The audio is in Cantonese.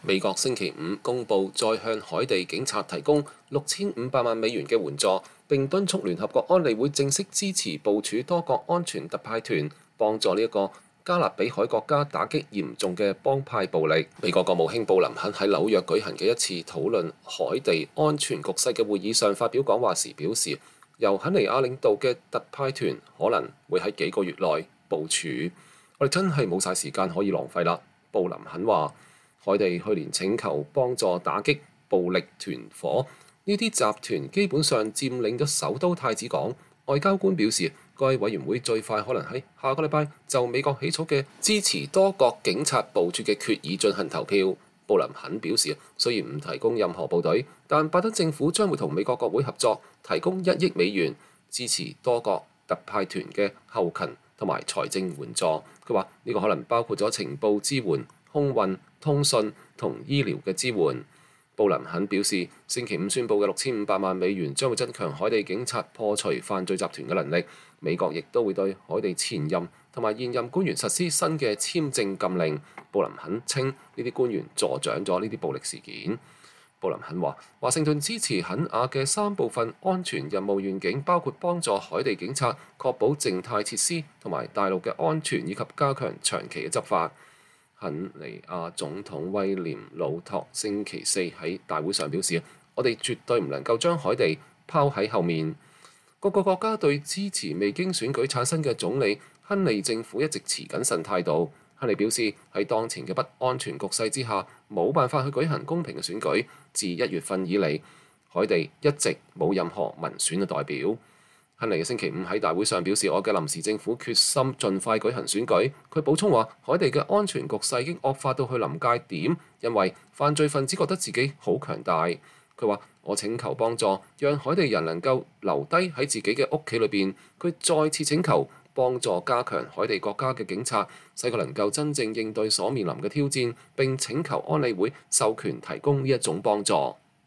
美國星期五公佈再向海地警察提供6500萬美元嘅援助，並敦促聯合國安理會正式支持部署多國安全特派團，幫助呢一個加勒比海國家打擊嚴重嘅幫派暴力。美國國務卿布林肯喺紐約舉行嘅一次討論海地安全局勢嘅會議上發表講話時表示，由肯尼亞領導嘅特派團可能會喺幾個月內部署。我哋真係冇晒時間可以浪費啦，布林肯話。海地去年請求幫助打擊暴力團伙，呢啲集團基本上佔領咗首都太子港。外交官表示，該委員會最快可能喺下個禮拜就美國起草嘅支持多國警察部署嘅決議進行投票。布林肯表示，雖然唔提供任何部隊，但拜登政府將會同美國國會合作，提供1億美元支持多國特派團嘅後勤同埋財政援助。佢話呢個可能包括咗情報支援、空運、通訊同醫療嘅支援。布林肯表示，星期五宣布嘅6500萬美元將會增強海地警察破除犯罪集團嘅能力。美國亦都會對海地前任同埋現任官員實施新嘅簽證禁令。布林肯稱呢啲官員助長咗呢啲暴力事件。布林肯話，華盛頓支持肯亞嘅3部分安全任務願景，包括幫助海地警察確保靜態設施同埋大陸嘅安全，以及加強長期嘅執法。肯尼亞總統威廉魯托星期四喺大會上表示，我哋絕對唔能夠將海地拋喺後面。各個國家對支持未經選舉產生嘅總理亨利政府一直持謹慎態度。亨利表示，喺當前嘅不安全局勢之下，冇辦法去舉行公平嘅選舉。自1月份以嚟，海地一直冇任何民選嘅代表。亨利嘅星期五喺大會上表示，我嘅臨時政府決心盡快舉行選舉。佢補充話，海地嘅安全局勢已經惡化到去臨界點，因為犯罪分子覺得自己好強大。佢話，我請求幫助，讓海地人能夠留低喺自己嘅屋企裏邊。佢再次請求幫助加強海地國家嘅警察，使佢能夠真正應對所面臨嘅挑戰，並請求安理會授權提供呢一種幫助。